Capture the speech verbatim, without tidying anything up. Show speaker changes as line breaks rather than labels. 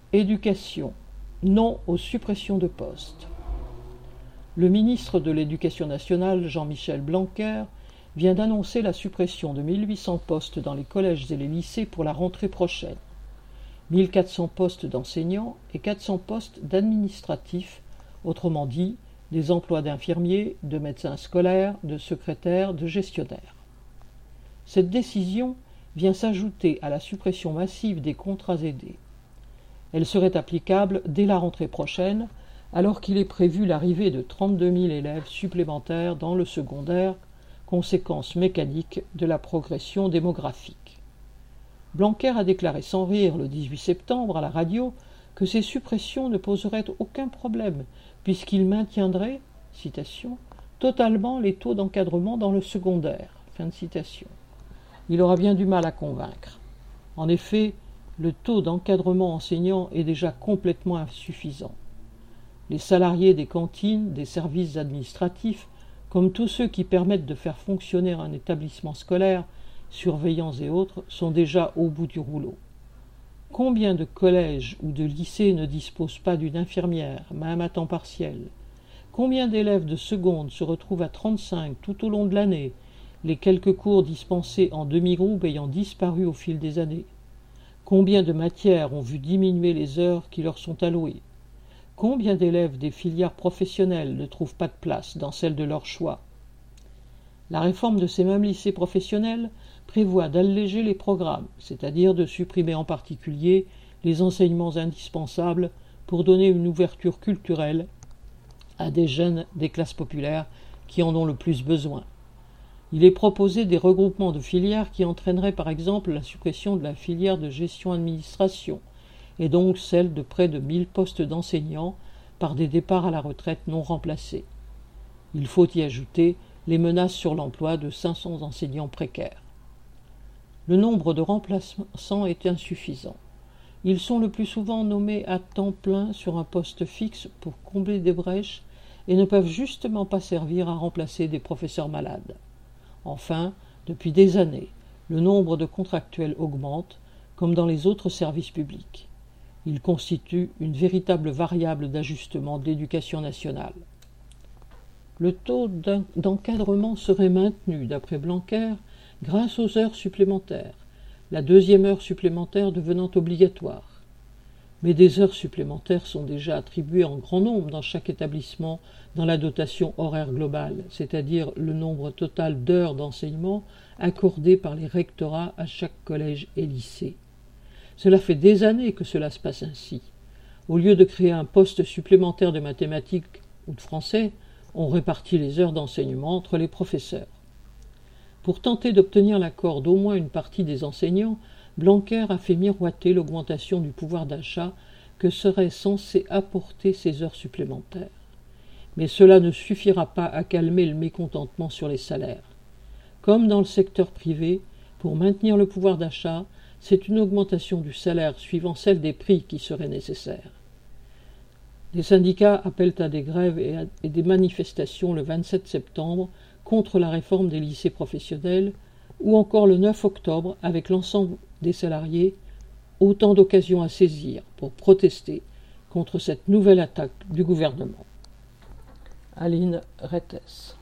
Éducation. Non aux suppressions de postes. Le ministre de l'Éducation nationale, Jean-Michel Blanquer, vient d'annoncer la suppression de mille huit cents postes dans les collèges et les lycées pour la rentrée prochaine. mille quatre cents postes d'enseignants et quatre cents postes d'administratifs, autrement dit, des emplois d'infirmiers, de médecins scolaires, de secrétaires, de gestionnaires. Cette décision vient s'ajouter à la suppression massive des contrats aidés. Elle serait applicable dès la rentrée prochaine, alors qu'il est prévu l'arrivée de trente-deux mille élèves supplémentaires dans le secondaire, conséquence mécanique de la progression démographique. Blanquer a déclaré sans rire le dix-huit septembre à la radio que ces suppressions ne poseraient aucun problème, puisqu'il maintiendrait, citation, totalement les taux d'encadrement dans le secondaire. Fin de citation. Il aura bien du mal à convaincre. En effet, le taux d'encadrement enseignant est déjà complètement insuffisant. Les salariés des cantines, des services administratifs, comme tous ceux qui permettent de faire fonctionner un établissement scolaire, surveillants et autres, sont déjà au bout du rouleau. Combien de collèges ou de lycées ne disposent pas d'une infirmière, même à temps partiel? Combien d'élèves de seconde se retrouvent à trente-cinq tout au long de l'année, les quelques cours dispensés en demi-groupe ayant disparu au fil des années? Combien de matières ont vu diminuer les heures qui leur sont allouées? Combien d'élèves des filières professionnelles ne trouvent pas de place dans celles de leur choix? La réforme de ces mêmes lycées professionnels prévoit d'alléger les programmes, c'est-à-dire de supprimer en particulier les enseignements indispensables pour donner une ouverture culturelle à des jeunes des classes populaires qui en ont le plus besoin. Il est proposé des regroupements de filières qui entraîneraient par exemple la suppression de la filière de gestion-administration, et donc celle de près de mille postes d'enseignants par des départs à la retraite non remplacés. Il faut y ajouter les menaces sur l'emploi de cinq cents enseignants précaires. Le nombre de remplaçants est insuffisant. Ils sont le plus souvent nommés à temps plein sur un poste fixe pour combler des brèches et ne peuvent justement pas servir à remplacer des professeurs malades. Enfin, depuis des années, le nombre de contractuels augmente, comme dans les autres services publics. Il constitue une véritable variable d'ajustement de l'éducation nationale. Le taux d'encadrement serait maintenu, d'après Blanquer, grâce aux heures supplémentaires, la deuxième heure supplémentaire devenant obligatoire. Mais des heures supplémentaires sont déjà attribuées en grand nombre dans chaque établissement dans la dotation horaire globale, c'est-à-dire le nombre total d'heures d'enseignement accordées par les rectorats à chaque collège et lycée. Cela fait des années que cela se passe ainsi. Au lieu de créer un poste supplémentaire de mathématiques ou de français, on répartit les heures d'enseignement entre les professeurs. Pour tenter d'obtenir l'accord d'au moins une partie des enseignants, Blanquer a fait miroiter l'augmentation du pouvoir d'achat que seraient censées apporter ces heures supplémentaires. Mais cela ne suffira pas à calmer le mécontentement sur les salaires. Comme dans le secteur privé, pour maintenir le pouvoir d'achat, c'est une augmentation du salaire suivant celle des prix qui serait nécessaire. Les syndicats appellent à des grèves et, à, et des manifestations le vingt-sept septembre contre la réforme des lycées professionnels, ou encore le neuf octobre avec l'ensemble des salariés, autant d'occasions à saisir pour protester contre cette nouvelle attaque du gouvernement. Aline Rettes.